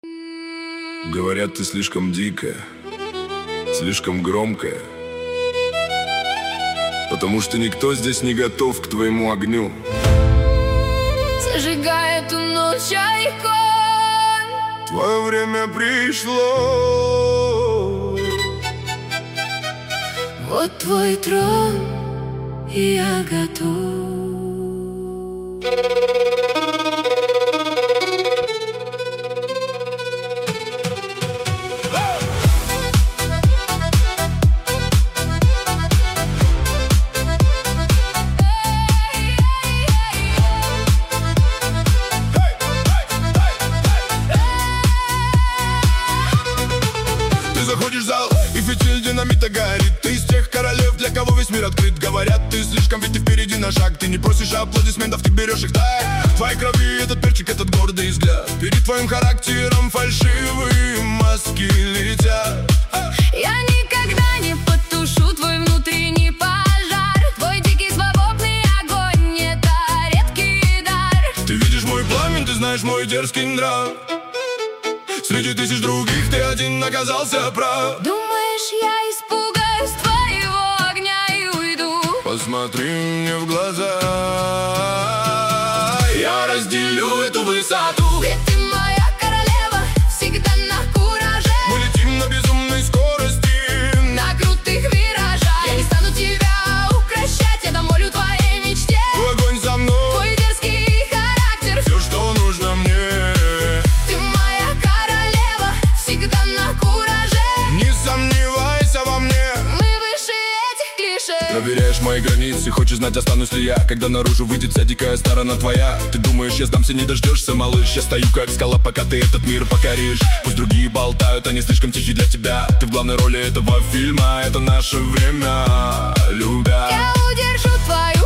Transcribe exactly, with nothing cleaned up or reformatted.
Говорят, ты слишком дикая, слишком громкая, потому что никто здесь не готов к твоему огню. Зажигай эту ночь, айкон. Твое время пришло. Вот твой трон, и я готов. Заходишь в зал, и фитиль динамита горит. Ты из тех королев, для кого весь мир открыт. Говорят, ты слишком, ведь ты впереди на шаг. Ты не просишь аплодисментов, ты берешь их так. В твоей крови этот перчик, этот гордый взгляд. Перед твоим характером фальшивые маски летят. Я никогда не потушу твой внутренний пожар. Твой дикий свободный огонь — это редкий дар. Ты видишь мой пламень, ты знаешь мой дерзкий нрав. Среди тысяч других ты один оказался прав. Думаешь, я испугаюсь твоего огня и уйду? Посмотри мне в глаза, я разделю эту высоту. Ведь ты моя королева, всегда на кураже. Мы летим на безумной скорости, на крутых виражах. Я не стану тебя укращать, я дам волю твоей мечте. Огонь за мной, твой дерзкий характер, все, что нужно мне. Ты моя королева, всегда на кураже. Не сомневайся во мне, мы выше этих клише. Проверяешь мои границы, хочешь знать, останусь ли я, когда наружу выйдет вся дикая сторона твоя. Ты думаешь, я сдамся, не дождешься, малыш. Я стою как скала, пока ты этот мир покоришь. Пусть другие болтают, они слишком тихи для тебя. Ты в главной роли этого фильма, это наше время, любя. Я удержу твою